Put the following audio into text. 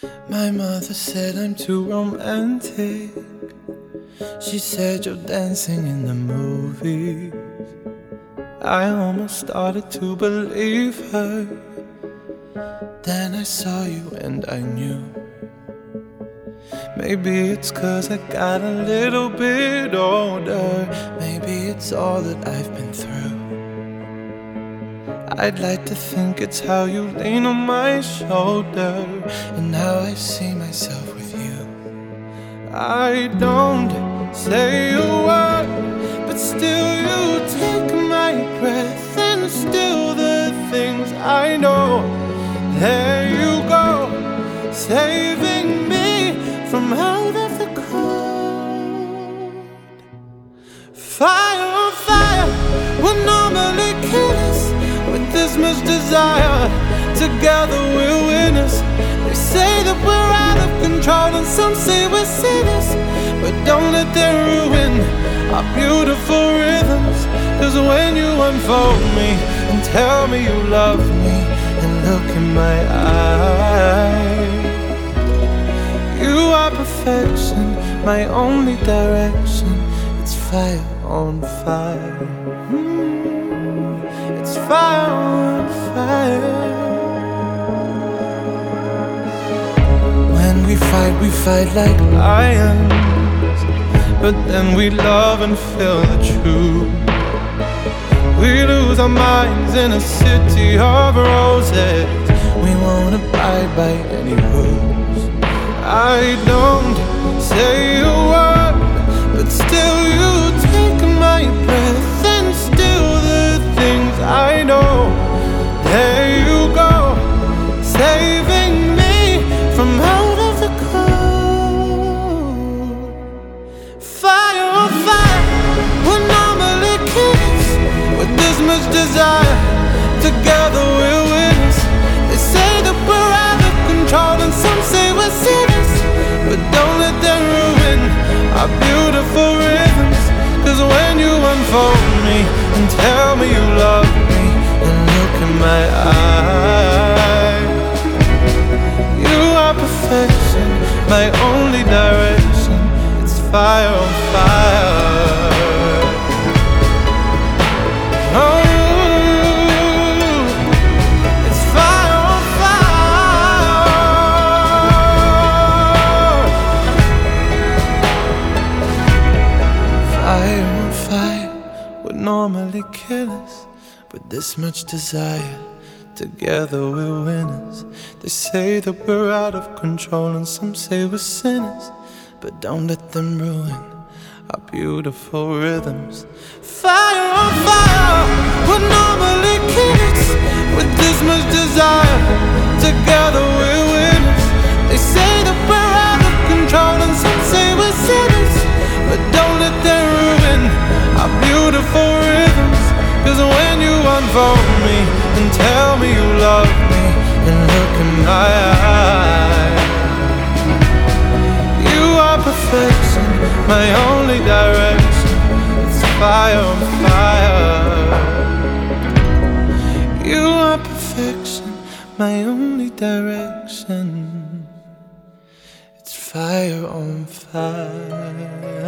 My mother said I'm too romantic. She said you're dancing in the movies. I almost started to believe her. Then I saw you and I knew. Maybe it's 'cause I got a little bit older. Maybe it's all that I've been through. I'd like to think it's how you lean on my shoulder and how I see myself with you. I don't say a word, but still you take my breath and still the things I know. There you go, saving me from out of the cold. Fire on fire, we're normally killers. With this much desire, together we're winners. They say that we're out of control and some say we're sinners, but don't let them ruin our beautiful rhythms. 'Cause when you unfold me and tell me you love me and look in my eyes, you are perfection, my only direction. It's fire on fire. It's fire on fire. When we fight like lions, but then we love and feel the truth. We lose our minds in a city of roses. We won't abide by any rules. I don't say a word, but still you take my breath and still the things I know. There you go, saving me from out of the cold. Fire on fire, we're normally kids. With this much desire, together we're winners. They say that we're out of control and some say we're sinners, but don't let them ruin our beautiful rhythms. 'Cause when you unfold me and tell me you love me and look in my eyes, you are perfection, my only direction. It's fire on fire. Oh, it's fire on fire. Fire on fire would normally kill us. With this much desire, together we're winners. They say that we're out of control and some say we're sinners, but don't let them ruin our beautiful rhythms. Fire on fire, we're normally kids. With this much desire, together we're winners. They say that we're out of control and some say we're sinners, but don't let them ruin our beautiful rhythms. 'Cause when you unfold me and tell me you love me and look in my eyes, you are perfection, my only direction. It's fire on fire. You are perfection, my only direction. It's fire on fire.